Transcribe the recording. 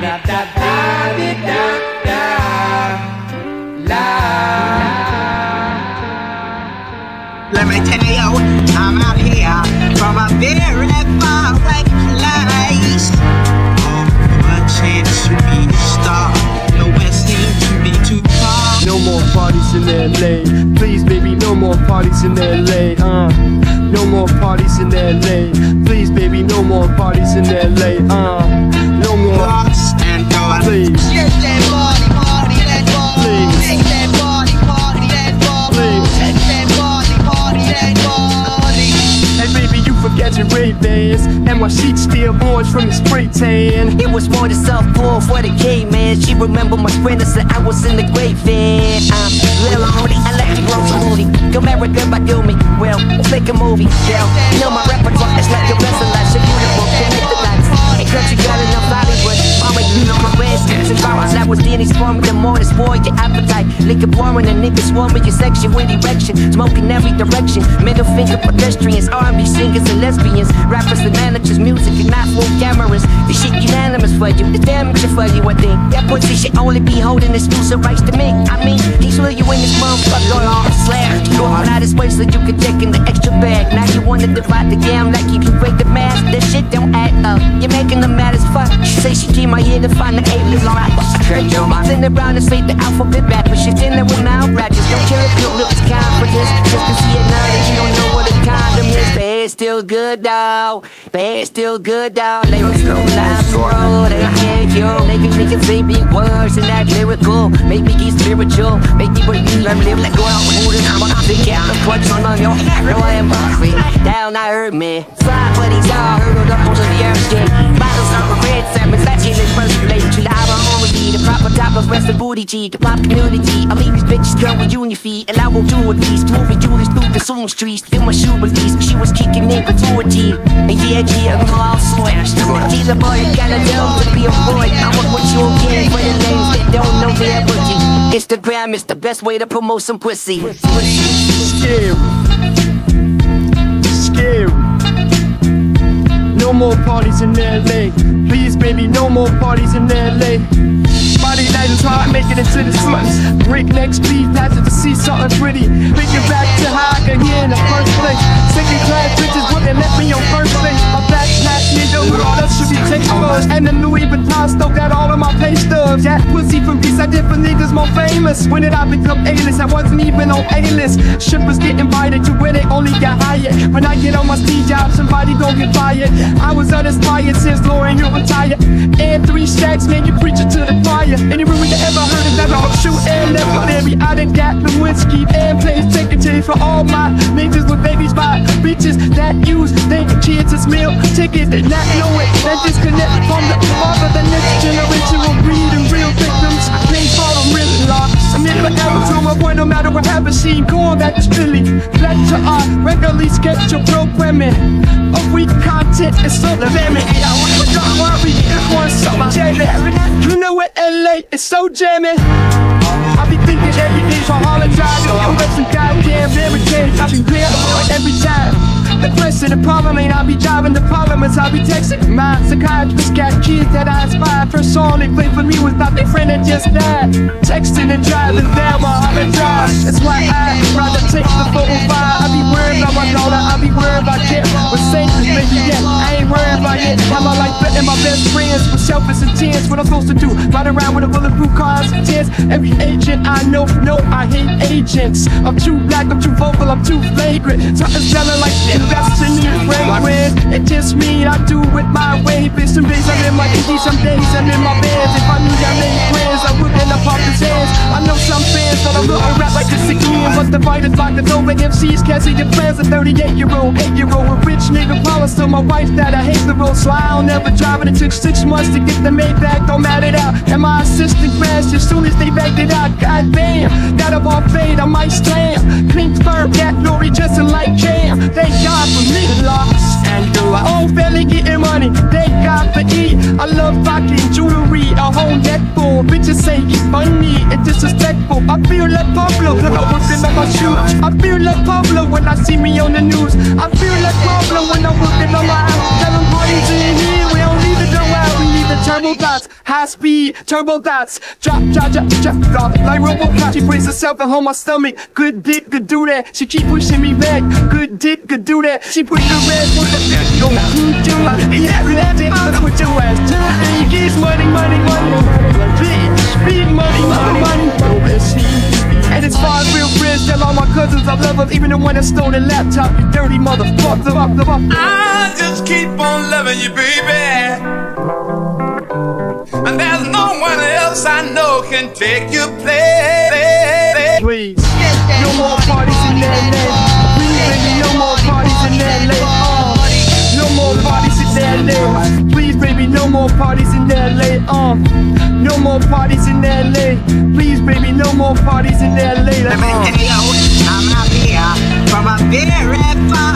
Let me tell you, I'm out here from a very far away place. But chance to be a star, nowhere seems to be too far. No more parties in LA, please baby, no more parties in LA. No more parties in LA, please baby, no more parties in LA. No more. Lost and gone. Please. Yes, that party, party, that party. Please. Take that party, party, that party. Please. Take that party, party, that party. Hey baby, you forget your Ray-Bans, and my sheets still orange from the spray tan. It was for the South Pole for the K-man. She remember my friend and said I was in the great van. I'm Lil Hoodie, I like to grow some moody. Go marry good by do me, well, let's make a movie. Yeah, you know my repertoire is like a wrestling life. So beautiful, connect the dots. Hey girl, you got enough Hollywood. Always you know my best. Since I was Denny's forming the more to spoil your appetite. Liquor pouring and niggas swarming your section with erection. Smoking every direction. Middle finger pedestrians, R&B singers and lesbians. Rappers and managers, music and not full cameras. This shit unanimous for you, the damage for you, I think. That pussy should only be holding exclusive rights to me. I mean, he's really you in this motherfucker off slash. Go all out his way so you can check in the extra bag. Now you wanna divide the game like you break the mask. That shit don't add up. You're making them mad as fuck. She say she came out here to find the A-list. Sitting around and say the alphabet backwards. She's in there with malpractice. Don't care if you look confidence. Just to see it now that you don't know what a condom is. But it's still good though. But it's still good though. Lyrics go live, bro. They can't you. They can say big words and act lyrical. Make me get spiritual. Make me believe I'm living like go out with holding. I'm gonna pick out the clutch on your hair. No, I am Buffy. Down, I heard me. Fly, but he's all hurdled up onto the earth. Bottles of red salmon, that's in his first plate. You lie on harmony, the proper type of rest of booty G, the pop community. I leave these bitches girl with you in your feet, and I will do at least moving Julius through the Zoom streets. Feel my shoe release, she was kicking in before G. And yeah, G, I'm all swears. She's a boy, you gotta know to be a boy. I want what you get for the names that don't know their booty. Instagram is the best way to promote some pussy. Scary. Scary. No more parties in LA. Please, baby, no more parties in LA. Friday night is hard, making it to the sluts. Breakneck speed, passing to see something pretty. Thinking back to how I got here in the first place. Second class bitches wouldn't let me on first place. My black hat nigga, all that should be taken first. And the Louis Vuitton still got all of my pay stubs. That pussy from Greece, I did for niggas more famous. When did I become A-list? I wasn't even on A-list. Shippers get invited to where they only got hired. When I get on my speed job, somebody gon' get fired. I was uninspired since Lauren, you retired. And 3 stacks, man, you preaching to the choir. Any rumor you ever heard is that I'm shooting legendary. I done got the whiskey and plays taking change for all my niggas with babies by bitches that use their kids as meal tickets. They not know it, that disconnect from the father. The next generation will breed and real victims. They fall them really lost. I'm never ever to my point, no matter what happens. She going back to Philly. Back to our regularly scheduled programming. A week content is so jamming. Don't worry, it's one summer jamming. You know what, LA is so jamming. I be thinking every day for all the time. I'm with some goddamn everything. I be clear every time. The question, the problem ain't I be driving, the problem is I be texting. My psychiatrist got kids that I inspired. First song they played for me was about their friend that just died. Texting and driving down my Harlem Drive. That's why I rather take the 405. I be worried about my daughter, I be worried about kids. With Satan's baby, yeah, I ain't worried about it. How my life betting my best friends with selfish intent. What I'm supposed to do, ride around with a bulletproof car and intense. Every agent I know, I hate agents. I'm too black, I'm too vocal, I'm too flagrant. Something's selling like shit. That's in your fragrance. It just mean I do it my way. Bitch, some days I'm in my indie, some days I'm in my bands. If I knew y'all made friends, I wouldn't end up off his hands. I know some fans thought I'm gonna rap like this again, but the fighters like the over MCs can't see your plans. A 38-year-old, 8-year-old, a rich nigga promise to my wife that I hate the road, so I don't ever drive. And it took 6 months to get the Maybach, don't matter it out. And my assistant crashed as soon as they backed it out. God damn, got up all fade, I might slam. Pink fur, cat glory, dressing like Cam. Thank God for me, lost and do I own belly getting money. Thank God for E. I love rocking jewelry, a whole neck full. Bitches say it's funny and disrespectful. I feel like Pablo when I'm working on my shoes. I feel like Pablo when I see me on the news. I feel like Pablo when I'm working on my house. Tell them boys in here, we don't leave it go out. We leave the turbo Purple dots, high speed, turbo dots. Drop, like RoboCop. She brings herself and hold my stomach. Good dick, could do that. She keep pushing me back. Good dick, could do that. She put the red on the left. Yo, yeah, left it. Put your ass down. And you get money. Big money. And it's 5 real friends. Tell all my cousins I love them. Even the one that stole the laptop. You dirty motherfucker. I just keep on loving you, baby. And there's no one else I know can take your place. Please, no more parties in LA. Please, baby, no more parties in LA. No more parties in LA. Please, baby, no more parties in LA. No more parties in LA. Please, baby, no more parties in LA. Let me tell you, I'm out here from a very far